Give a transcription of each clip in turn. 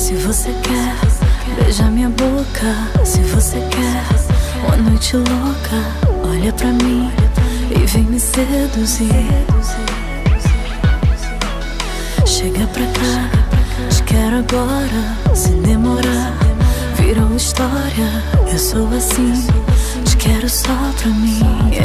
Se você quer, beija minha boca. Se você quer uma noite louca, olha pra mim e vem me seduzir. Chega pra cá, te quero agora. Se demorar, virou história. Eu sou assim, te quero só pra mim,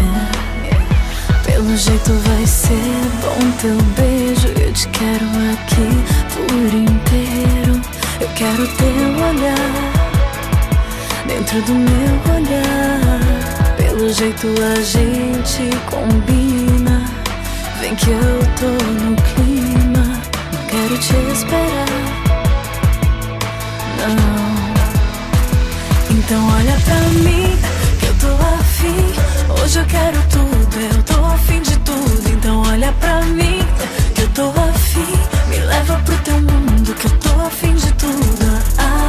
Pelo jeito vai ser bom teu beijo. Eu te quero aqui por inteiro. Eu quero teu olhar dentro do meu olhar. Pelo jeito a gente combina. Vem que eu tô no clima. Não quero te esperar, não. Então olha pra mim, que eu tô afim. Hoje eu quero tudo, eu tô afim de tudo. Então olha pra mim, que eu tô afim. Me leva pro teu mundo, que eu tô afim de tudo.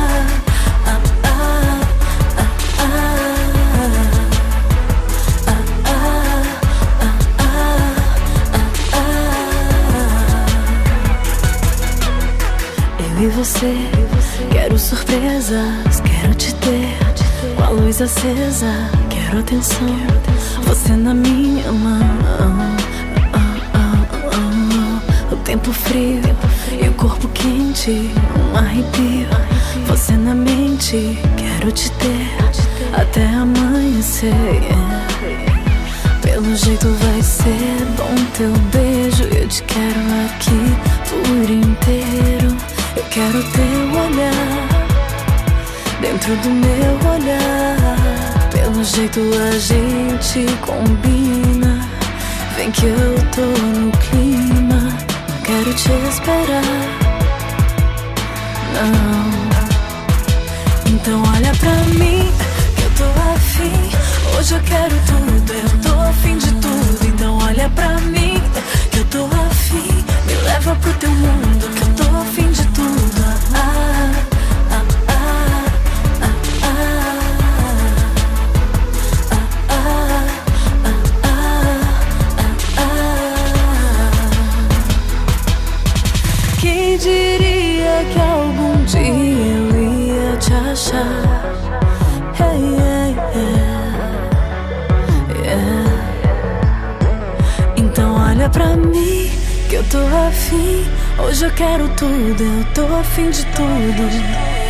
Eu e você, quero surpresas, quero te ter com a luz acesa. Quero atenção, você na minha mão. O tempo frio e o corpo quente, um arrepio. Você na mente, quero te ter até amanhecer, Pelo jeito vai ser bom teu beijo. Eu te quero aqui por inteiro. Eu quero teu olhar dentro do meu olhar. Pelo jeito a gente combina. Vem que eu tô no clima. Não quero te esperar, não. Então olha pra mim, que eu tô afim. Hoje eu quero tudo, eu tô afim de tudo. Então olha pra mim, que eu tô afim. Me leva pro teu mundo, que eu tô afim de tudo. Quem diria que algum dia eu ia te achar? Então olha pra mim, que eu tô afim. Hoje eu quero tudo, eu tô afim de tudo.